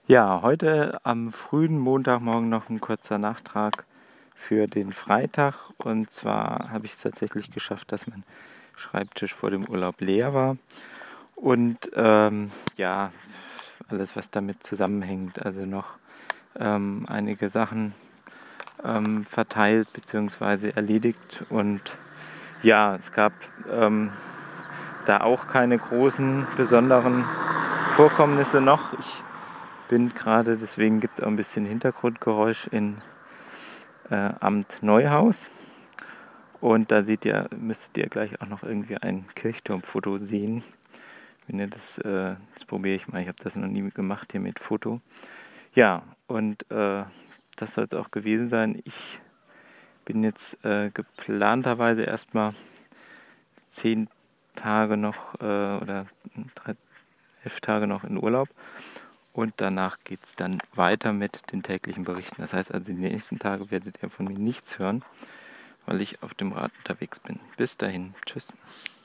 Ja, heute am frühen Montagmorgen noch ein kurzer Nachtrag für den Freitag. Und zwar habe ich es tatsächlich geschafft, dass mein Schreibtisch vor dem Urlaub leer war. Und ja, alles, was damit zusammenhängt. Also noch einige Sachen verteilt bzw. erledigt. Und ja, es gab da auch keine großen, besonderen Vorkommnisse noch. Ich bin gerade, deswegen gibt es auch ein bisschen Hintergrundgeräusch in Amt Neuhaus. Und da müsstet ihr gleich auch noch irgendwie ein Kirchturmfoto sehen. Wenn ihr das probiere ich mal. Ich habe das noch nie gemacht hier mit Foto. Ja, und das soll es auch gewesen sein. Ich bin jetzt geplanterweise erstmal 10 Tage noch oder 11 Tage noch in Urlaub. Und danach geht es dann weiter mit den täglichen Berichten. Das heißt also, die nächsten Tage werdet ihr von mir nichts hören, weil ich auf dem Rad unterwegs bin. Bis dahin. Tschüss.